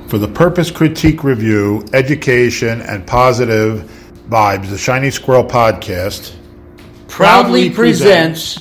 For the purpose, critique, review, education, and positive vibes, the Shiny Squirrel Podcast proudly presents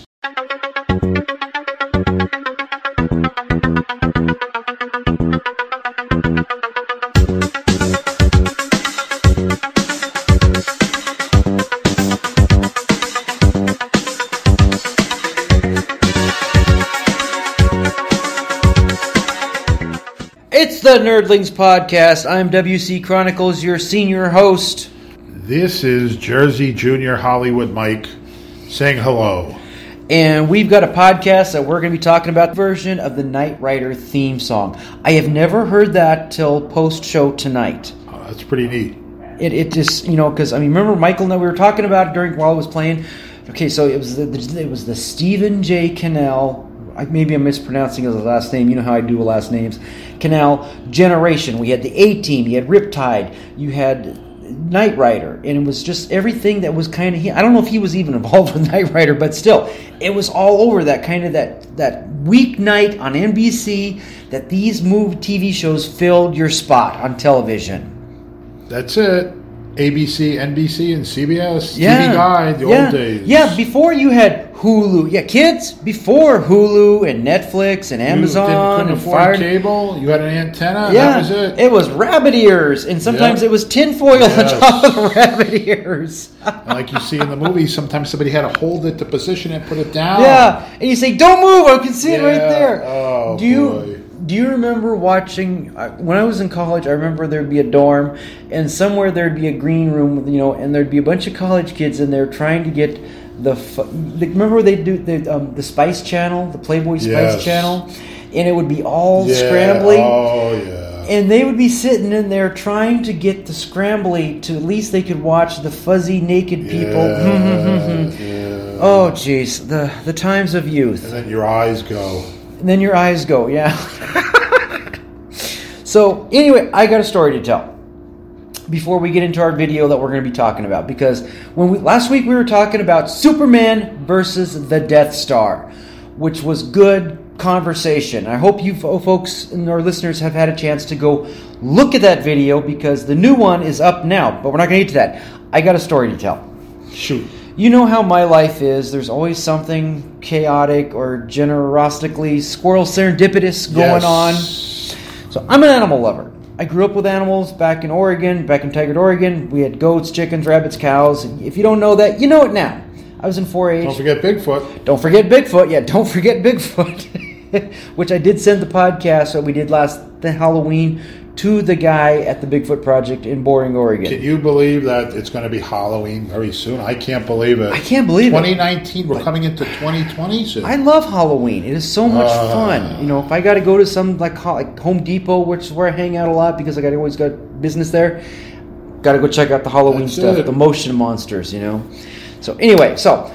It's the Nerdlings Podcast. I'm WC Chronicles, your senior host. This is Jersey Junior Hollywood Mike saying hello. And we've got a podcast that we're going to be talking about the version of the Knight Rider theme song. I have never heard that till post-show tonight. Oh, that's pretty neat. It just, because, remember Michael and I, we were talking about it while I was playing. Okay, so it was the Stephen J. Cannell, maybe I'm mispronouncing his last name. You know how I do with last names. Cannell generation. We had the A-Team. You had Riptide. You had Knight Rider. And it was just everything that was kind of... I don't know if he was even involved with Knight Rider, but still, it was all over that kind of that weeknight on NBC that these TV shows filled your spot on television. That's it. ABC, NBC, and CBS. TV Guide, the old days. Yeah, before you had Hulu. Yeah, kids, before Hulu and Netflix and Amazon couldn't and afford cable. You had an antenna. Yeah, that was it. It was rabbit ears, and sometimes it was tinfoil on top of the rabbit ears. Like you see in the movies, sometimes somebody had to hold it to position it, put it down. Yeah, and you say, "Don't move! I can see it right there." Oh, Do you remember watching, when I was in college, I remember there'd be a dorm, and somewhere there'd be a green room, and there'd be a bunch of college kids in there trying to get remember they do the Spice Channel, the Playboy Spice Channel, and it would be all scrambly. Oh, yeah. And they would be sitting in there trying to get the scrambly to at least they could watch the fuzzy naked people. Yeah. Oh, jeez, the times of youth. And then your eyes go. Yeah. So, anyway, I got a story to tell before we get into our video that we're going to be talking about. Because last week we were talking about Superman versus the Death Star, which was good conversation. I hope you folks and our listeners have had a chance to go look at that video because the new one is up now. But we're not going to get to that. I got a story to tell. Shoot. You know how my life is. There's always something chaotic or generostically squirrel serendipitous going on. So I'm an animal lover. I grew up with animals back in Tigard, Oregon. We had goats, chickens, rabbits, cows. If you don't know that, you know it now. I was in 4-H. Don't forget Bigfoot. Don't forget Bigfoot. Which I did send the podcast that we did the Halloween to the guy at the Bigfoot Project in Boring, Oregon. Can you believe that it's going to be Halloween very soon? I can't believe it. I can't believe 2019, we're coming into 2020 soon. I love Halloween. It is so much fun. If I got to go to some like Home Depot, which is where I hang out a lot because I always got business there, got to go check out the Halloween stuff, the motion monsters, So anyway,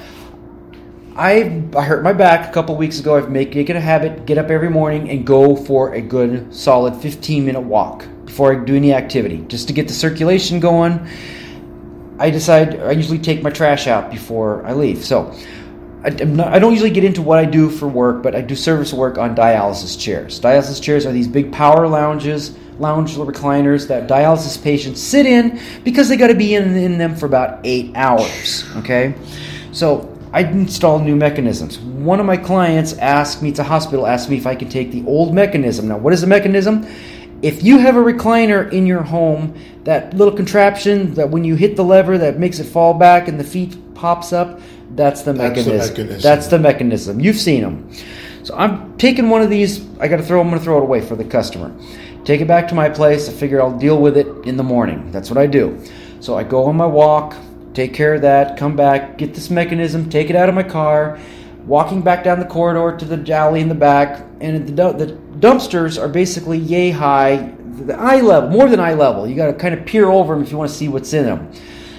I hurt my back a couple weeks ago. I've make it a habit, get up every morning and go for a good, solid 15-minute walk before I do any activity, just to get the circulation going. I usually take my trash out before I leave. So I don't usually get into what I do for work, but I do service work on dialysis chairs. Dialysis chairs are these big power lounge recliners that dialysis patients sit in because they got to be in them for about 8 hours. Okay, so I install new mechanisms. One of my clients it's a hospital, asked me if I could take the old mechanism. Now, what is the mechanism? If you have a recliner in your home, that little contraption that when you hit the lever that makes it fall back and the feet pops up, that's the mechanism. That's the mechanism. You've seen them. So I'm taking one of these. I'm going to throw it away for the customer. Take it back to my place. I figure I'll deal with it in the morning. That's what I do. So I go on my walk, take care of that, come back, get this mechanism, take it out of my car, walking back down the corridor to the alley in the back, and the dumpsters are basically yay high, the eye level, more than eye level. You got to kind of peer over them if you want to see what's in them.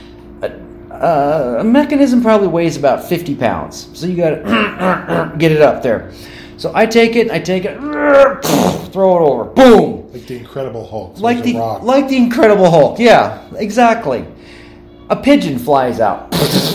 A mechanism probably weighs about 50 pounds, so you got to get it up there. So I take it, throw it over, boom. Like the Incredible Hulk. Like the Incredible Hulk, yeah, exactly. A pigeon flies out.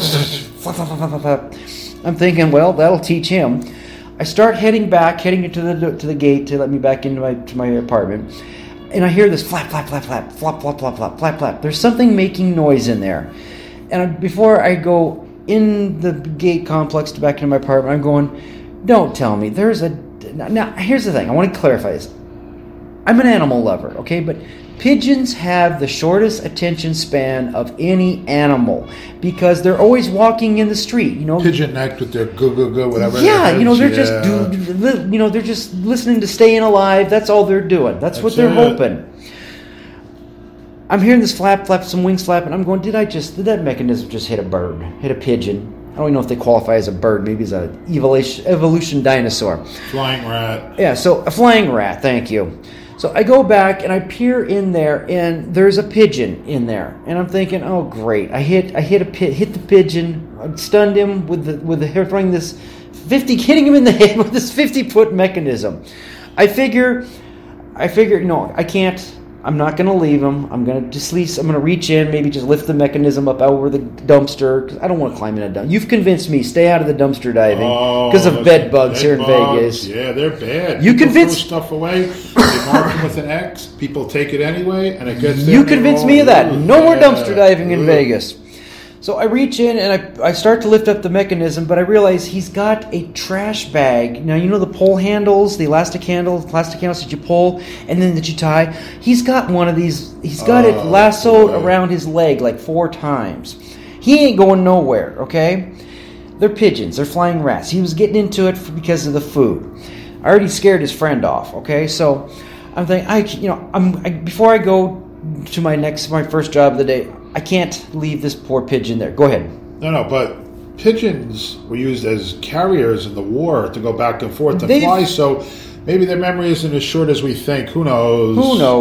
I'm thinking, well, that'll teach him. I start heading into the gate to let me back into my apartment. and I hear this flap, flap, flap, flap, flop, flop, flop, flop, flap, flap. There's something making noise in there. And before I go in the gate complex back into my apartment, I'm going, don't tell me. Now, here's the thing. I want to clarify this. I'm an animal lover, okay? But pigeons have the shortest attention span of any animal because they're always walking in the street, Pigeon necked with their go, whatever. Yeah, they're just listening to Staying Alive. That's all they're doing. That's what they're hoping. I'm hearing this flap, some wings flap, and I'm going, did that mechanism just hit a bird, hit a pigeon? I don't even know if they qualify as a bird. Maybe it's an evolution dinosaur. Flying rat. Yeah, so a flying rat, thank you. So I go back and I peer in there, and there's a pigeon in there, and I'm thinking, oh great! I hit the pigeon, I stunned him with throwing this hitting him in the head with this 50-foot mechanism. I figure, no, I can't. I'm not going to leave him. I'm going to reach in, maybe just lift the mechanism up over the dumpster. Cause I don't want to climb in a dumpster. You've convinced me, stay out of the dumpster diving because of bed bugs here in Vegas. Yeah, they're bad. You convinced throw stuff away. They mark them with an X. People take it anyway, and it gets there. You convinced me of that. No more dumpster diving in Vegas. So I reach in and I start to lift up the mechanism, but I realize he's got a trash bag. Now, the pole handles, the plastic handles that you pull and then that you tie. He's got one of these. He's got it lassoed around his leg like 4 times. He ain't going nowhere, okay? They're pigeons. They're flying rats. He was getting into it because of the food. I already scared his friend off, okay? So I'm thinking, before I go to my first job of the day, I can't leave this poor pigeon there. Go ahead. No, but pigeons were used as carriers in the war to go back and forth and fly, so maybe their memory isn't as short as we think. Who knows?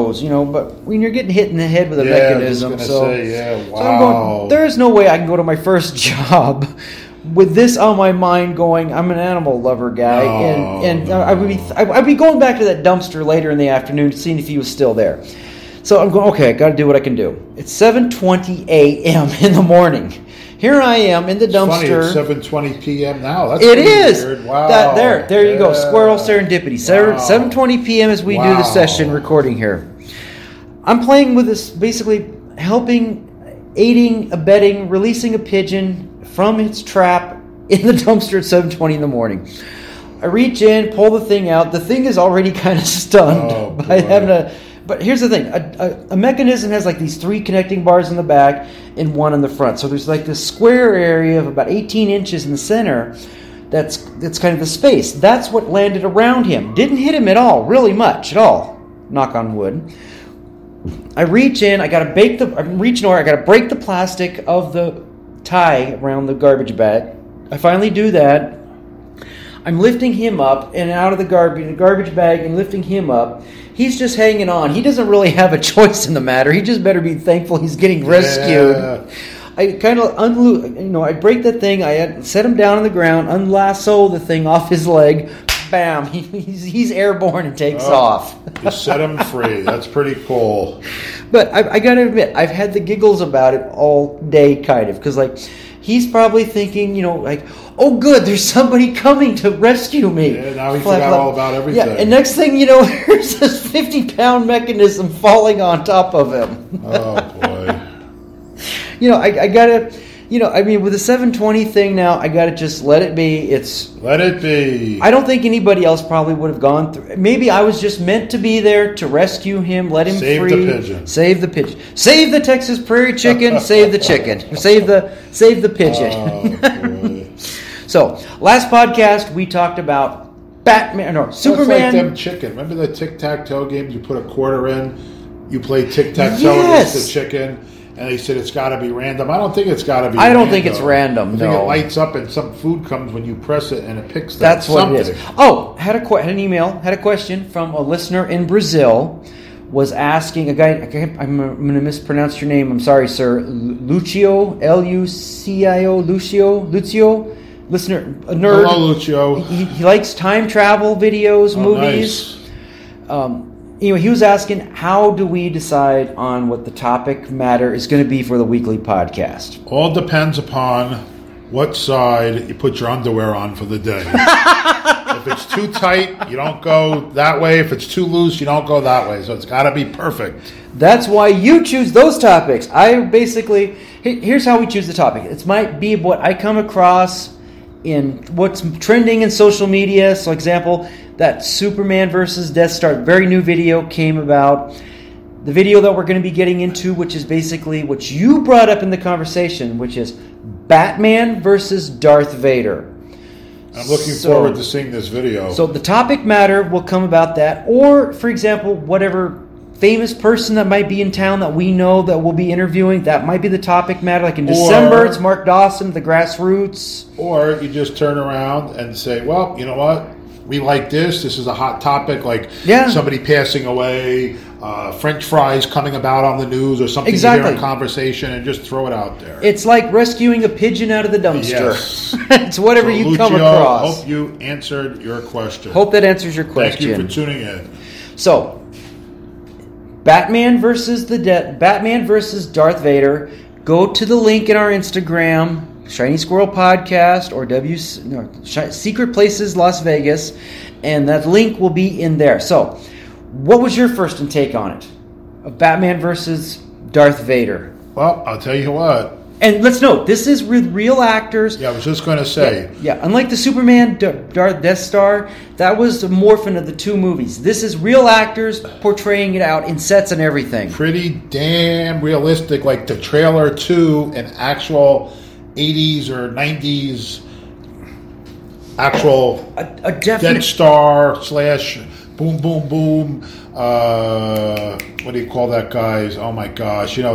But when you're getting hit in the head with a mechanism, wow. So I'm going, there is no way I can go to my first job with this on my mind going, I'm an animal lover guy, and I'd be going back to that dumpster later in the afternoon seeing if he was still there. So I'm going, okay, I got to do what I can do. It's 7:20 a.m. in the morning. Here I am in the dumpster. It's funny, it's 7:20 p.m. now. That's it is. Weird. Wow. There you go. Squirrel serendipity. Wow. 7:20 p.m. as we do the session recording here. I'm playing with this, basically aiding, abetting, releasing a pigeon from its trap in the dumpster at 7:20 in the morning. I reach in, pull the thing out. The thing is already kind of stunned by having a... But here's the thing. A mechanism has like these 3 connecting bars in the back and 1 in the front. So there's like this square area of about 18 inches in the center that's kind of the space. That's what landed around him. Didn't hit him at all, really much at all. Knock on wood. I reach in. I got to break the plastic of the tie around the garbage bag. I finally do that. I'm lifting him up and out of the garbage bag and lifting him up. He's just hanging on. He doesn't really have a choice in the matter. He just better be thankful he's getting rescued. Yeah. I kind of I break that thing. I set him down on the ground, unlasso the thing off his leg. Bam! He's airborne and takes off. You set him free. That's pretty cool. But I got to admit, I've had the giggles about it all day, kind of, because he's probably thinking, oh, good, there's somebody coming to rescue me. Yeah, now he forgot all about everything. Yeah, and next thing you know, there's this 50-pound mechanism falling on top of him. Oh, boy. I got to, with the 720 thing now, I got to just let it be. Let it be. I don't think anybody else probably would have gone through. Maybe I was just meant to be there to rescue him, let him free. Save the pigeon. Save the pigeon. Save the Texas prairie chicken. Save the chicken. Save the pigeon. Oh, boy. So, last podcast we talked about Superman. It's like them chicken. Remember the tic-tac-toe games? You put a quarter in, you play tic-tac-toe against the chicken, and they said it's got to be random. I don't think it's got to be. I don't think it's random. I think it lights up and some food comes when you press it and it picks that. That's what it is. Oh, had an email, had a question from a listener in Brazil. Was asking a guy. I'm going to mispronounce your name. I'm sorry, sir. Lucio, Lucio, Lucio. Listener, a nerd. Hello, Lucio. He likes time travel videos, movies. Nice. Anyway, he was asking, how do we decide on what the topic matter is going to be for the weekly podcast? All depends upon what side you put your underwear on for the day. If it's too tight, you don't go that way. If it's too loose, you don't go that way. So it's got to be perfect. That's why you choose those topics. I basically, here's how we choose the topic. It might be what I come across in what's trending in social media. So, example, that Superman versus Death Star, very new video came about. The video that we're going to be getting into, which is basically what you brought up in the conversation, which is Batman versus Darth Vader. I'm looking forward to seeing this video. So the topic matter will come about that. Or, for example, whatever famous person that might be in town that we know that we'll be interviewing, that might be the topic matter. Like in December, it's Mark Dawson, the Grassroots. Or you just turn around and say, well, you know what? We like this. This is a hot topic, like somebody passing away, French fries coming about on the news or something you hear in conversation, and just throw it out there. It's like rescuing a pigeon out of the dumpster. Yes. It's whatever you come across. Hope you answered your question. Hope that answers your question. Thank you for tuning in. So, Batman versus Darth Vader. Go to the link in our Instagram, Shiny Squirrel Podcast, or Secret Places Las Vegas, and that link will be in there. So, what was your first take on it? Of Batman versus Darth Vader? Well, I'll tell you what. And let's note, this is with real actors. Yeah, I was just going to say. Yeah, unlike the Superman Death Star, that was the morphin of the two movies. This is real actors portraying it out in sets and everything. Pretty damn realistic, like the trailer to an actual 80s or 90s actual a definite Death Star / boom boom boom what do you call that, guys? Oh my gosh, they're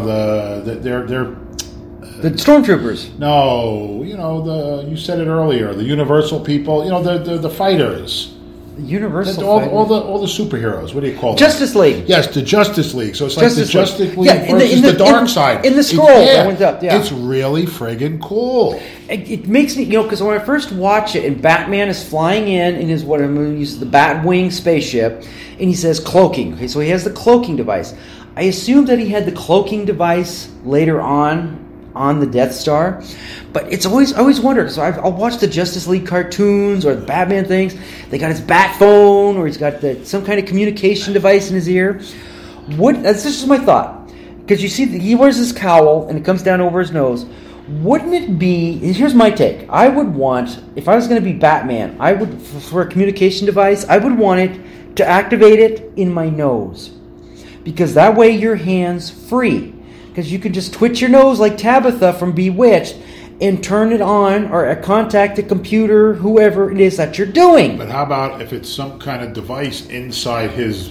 the stormtroopers. No, you said it earlier, the Universal people, the fighters. Universal all the superheroes. What do you call them? Justice League. Yes, the Justice League. So it's like the Justice League versus the dark side. In the scroll that went up, It's really friggin' cool. It makes me, because when I first watch it, and Batman is flying in his, what I'm going to use, the Batwing spaceship, and he says cloaking. Okay, so he has the cloaking device. I assumed that he had the cloaking device later on the Death Star, but I always wondered. So I'll watch the Justice League cartoons or the Batman things. They got his bat phone, or he's got some kind of communication device in his ear. That's just my thought, because you see he wears this cowl and it comes down over his nose. Wouldn't it be? Here's my take. I would want, if I was going to be Batman, I would, for a communication device, I would want it to activate it in my nose, because that way your hand's free. Because you can just twitch your nose like Tabitha from Bewitched and turn it on or contact the computer, whoever it is that you're doing. But how about if it's some kind of device inside his,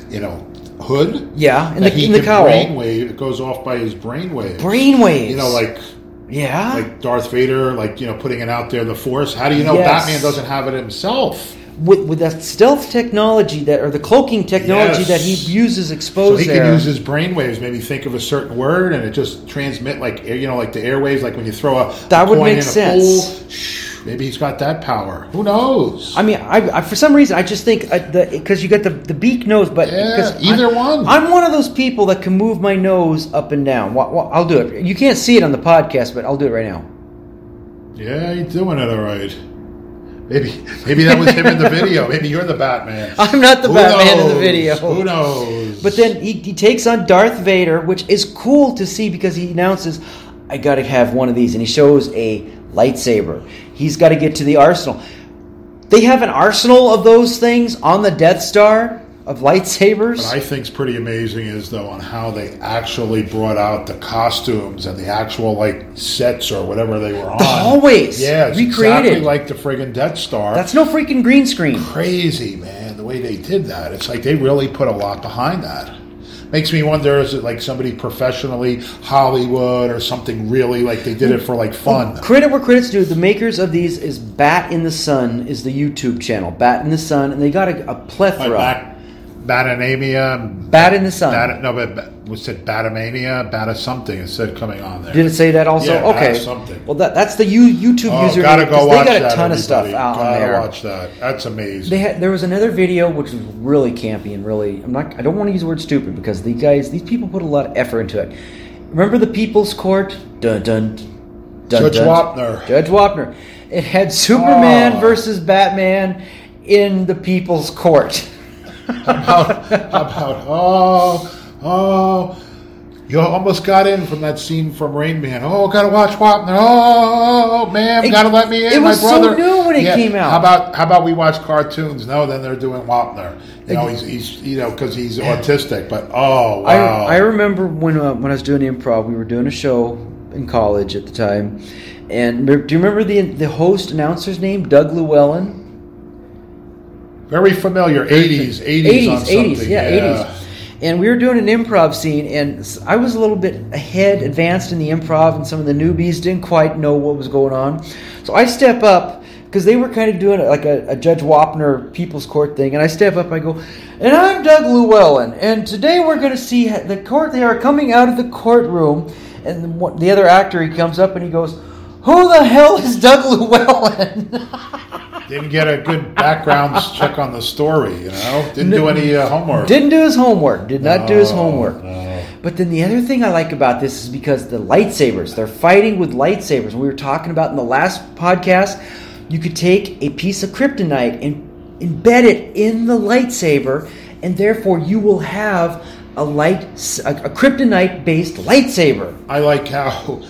hood? Yeah, in the cowl. Brainwave, it goes off by his brainwave. Brainwaves. Like Darth Vader, putting it out there, the Force. How do you know Batman doesn't have it himself? With that stealth technology or the cloaking technology that he uses exposed so he can use his brainwaves, maybe think of a certain word and it just transmit like the airwaves, like when you throw a coin in a pool. Maybe he's got that power. Who knows? I mean, I for some reason I just think because you got the beak nose, but either one. I'm one of those people that can move my nose up and down. Well, I'll do it. You can't see it on the podcast, but I'll do it right now. Yeah, you're doing it all right. Maybe that was him in the video. Maybe you're the Batman. I'm not the Batman in the video. Who knows? But then he takes on Darth Vader, which is cool to see because he announces, I got to have one of these. And he shows a lightsaber. He's got to get to the arsenal. They have an arsenal of those things on the Death Star of lightsabers. What I think's pretty amazing is, though, on how they actually brought out the costumes and the actual sets or whatever they were on. The hallways. Yeah, it's recreated. Exactly like the friggin' Death Star. That's no freaking green screen. Crazy, man, the way they did that. It's like they really put a lot behind that. Makes me wonder, is it like somebody professionally, Hollywood, or something really like they did it for fun? Well, credit where credit's due. The makers of these is Bat in the Sun is the YouTube channel. Bat in the Sun, and they got a plethora. Batanamia. Bat in the Sun. Was it Batamania? Bata something. It said coming on there. Did it say that also? Yeah, okay. Something. Well, that's the YouTube user. Gotta go watch that. They got a ton of stuff out on there. Gotta watch that. That's amazing. There was another video which was really campy and really. I don't want to use the word stupid because these people put a lot of effort into it. Remember the People's Court? Dun dun. Judge Wapner. Judge Wapner. It had Superman versus Batman in the People's Court. How about, you almost got in from that scene from Rain Man. Oh, gotta watch Wapner. Oh, man, gotta let me in. It was so new when it came out. How about we watch cartoons? No, then they're doing Wapner. He's because he's autistic. But wow. I remember when I was doing improv, we were doing a show in college at the time, and do you remember the host announcer's name, Doug Llewellyn? Very familiar. 80s on something. 80s. And we were doing an improv scene, and I was a little bit advanced in the improv, and some of the newbies didn't quite know what was going on. So I step up, because they were kind of doing like a Judge Wapner People's Court thing, and I step up, I go, and I'm Doug Llewellyn, and today we're going to see the court. They are coming out of the courtroom, and the other actor, he comes up and he goes, who the hell is Doug Llewellyn? Didn't get a good background check on the story, Didn't do any homework. Didn't do his homework. Did not do his homework. No. But then the other thing I like about this is because the lightsabers, they're fighting with lightsabers. We were talking about in the last podcast, you could take a piece of kryptonite and embed it in the lightsaber, and therefore you will have a kryptonite-based lightsaber. I like how...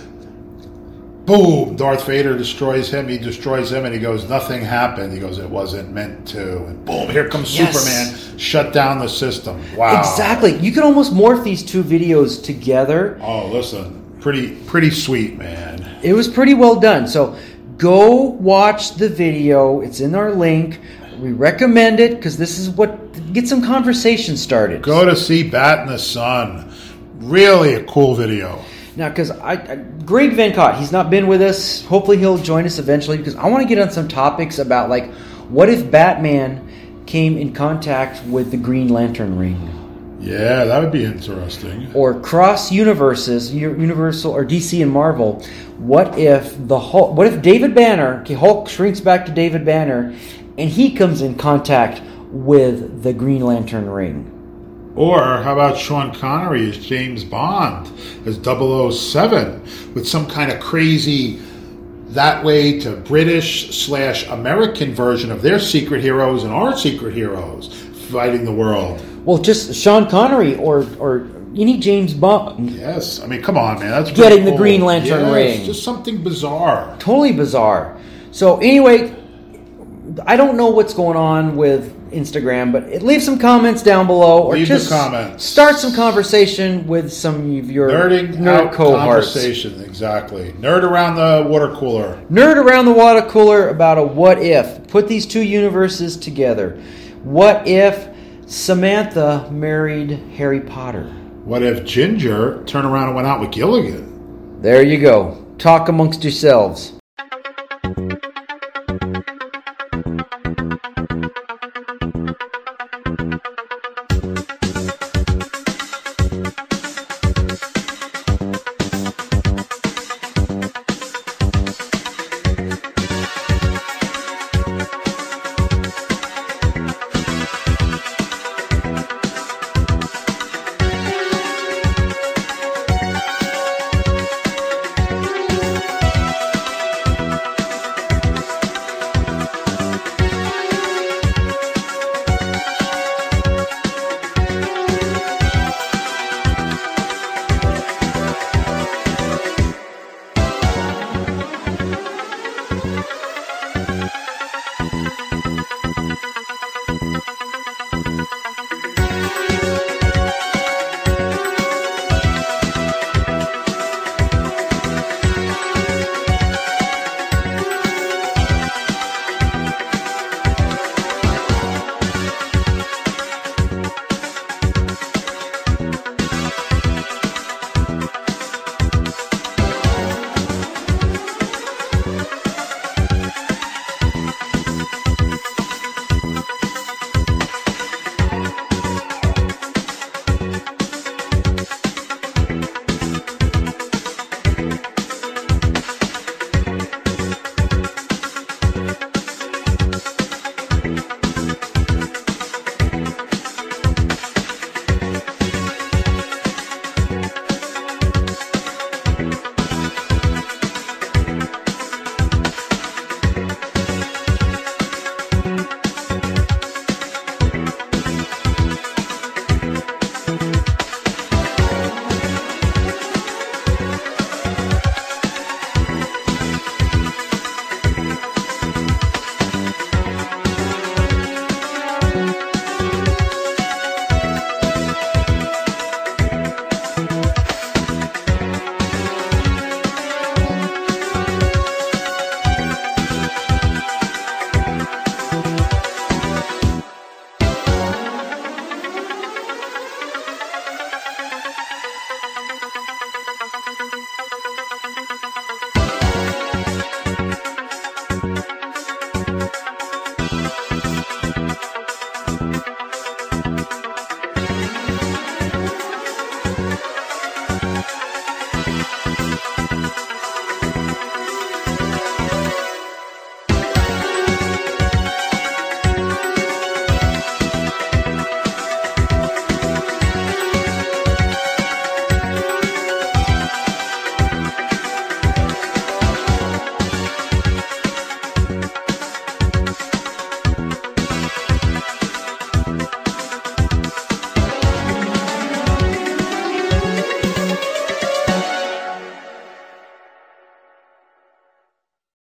Boom! Darth Vader destroys him. He destroys him, and he goes, nothing happened. He goes, it wasn't meant to. And boom, here comes Superman. Shut down the system. Wow. Exactly. You can almost morph these two videos together. Oh, listen. Pretty sweet, man. It was pretty well done. So go watch the video. It's in our link. We recommend it because this is what gets some conversation started. Go to see Bat in the Sun. Really a cool video. Now, because Greg Venkott, he's not been with us. Hopefully he'll join us eventually, because I want to get on some topics about, like, what if Batman came in contact with the Green Lantern ring? Yeah, that would be interesting. Or cross universes, Universal or DC and Marvel. What if David Banner, Hulk shrinks back to David Banner, and he comes in contact with the Green Lantern ring? Or how about Sean Connery as James Bond, as 007, with some kind of crazy that way to British/American version of their secret heroes and our secret heroes fighting the world. Well, just Sean Connery or any James Bond. Yes. I mean, come on, man. That's getting cool. The Green Lantern ring. Just something bizarre. Totally bizarre. So anyway, I don't know what's going on with Instagram, but leave some comments down below, or just start some conversation with some of your nerd cohorts. Conversation, exactly. Nerd around the water cooler. Nerd around the water cooler about a what if. Put these two universes together. What if Samantha married Harry Potter? What if Ginger turned around and went out with Gilligan? There you go. Talk amongst yourselves.